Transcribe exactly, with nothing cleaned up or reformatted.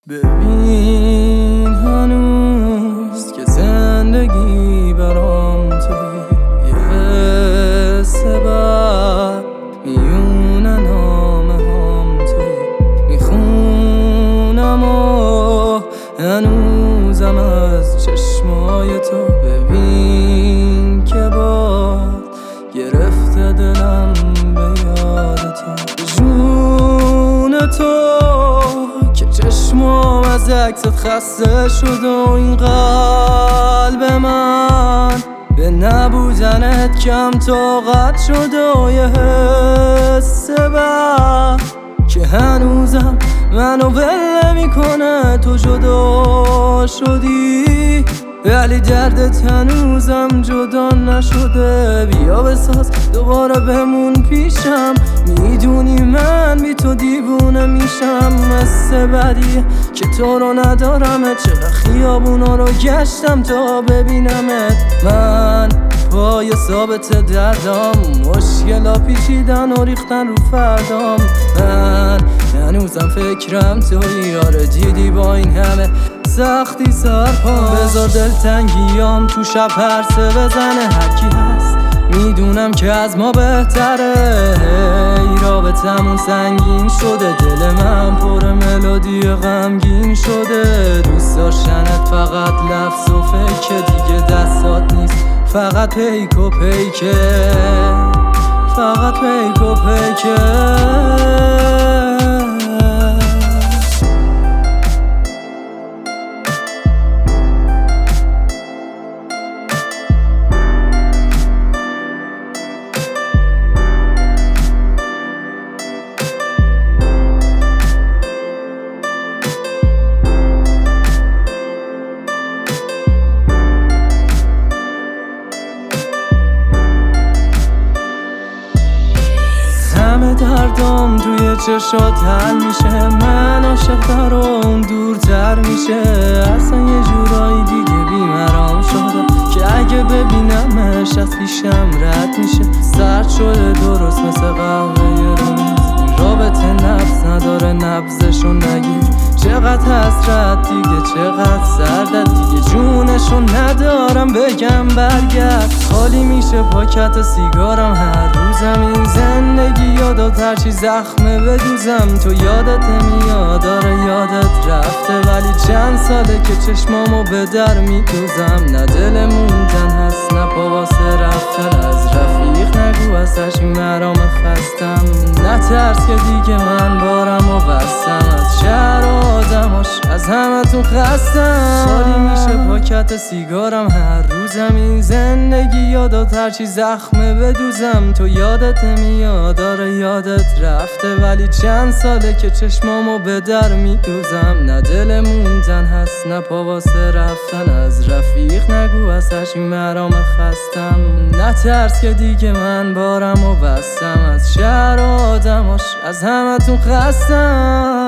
ببین هنوز که زندگی برام توی یه حس بد میونه نامه هم توی میخونم و هنوزم از چشمای تو. ببین که باد گرفته دلم به یاد تو، جون تو که چشمام از عکست خسته شد و این قلب من به نبودنت کم طاقت شد و یه حس بد که هنوزم منو ول میکنه. تو جدا شدی ولی دردت هنوزم جدا نشده. بیا بساز دوباره بمون پیشم، میدونی من بی تو دیوونه میشم. مثل بدیه که تو رو ندارمت، چرا خیابونا رو گشتم تا ببینمت. من پای ثابت دردام، مشکلا پیچیدن و ریختن رو فردام. من هنوزم فکرم توی، یاره دیدی با این همه سختی سرپا. بذار دلتنگیام تو شب پرسه بزنه، هرکی هست میدونم که از ما بهتره. ای رابطمون سنگین شده، دل من پر ملودی غمگین شده. دوست داشتنت فقط لفظ و فکر، دیگه دستات نیست فقط پیک و پیکه، فقط پیک و پیکه. همه دردام توی چشات حل میشه، من عاشق‌تر و اون دورتر میشه. اصلا یه جورایی دیگه بیمرام شده که اگه ببینمش از پیشم رد میشه. سرد شده درست مثل قهوه یه روز، رابطه نبض نداره نبضشو نگیر. چقدر حسرت دیگه، چقدر سردت دیگه، جونشو ندارم بگم برگرد. خالی میشه پاکت سیگارم هر روزم، این زندگی یادت هرچی زخمه بدوزم. تو یادت نمیاد، آره یادت رفته، ولی چند ساله که چشمامو به در میدوزم. نه دل موندن هست نه پا واسه رفتن، از رفیق نگو ازش مرام خستم. نه ترس که دیگه من بارم و بستم، از شهر و آدماش از همه تو خستم. خالی میشه پاکت سیگارم هر روزم، این زندگی یادت هرچی زخمه بدوزم. تو یادت نمیاد، آره یادت رفته، ولی چند ساله که چشمامو به در میدوزم. نه دل موندن هست نه پا واسه رفتن، از رفیق نگو ازش مرام خستم. نه ترس که دیگه من بارم و بستم، از شهر و آدماش از همه تو خستم.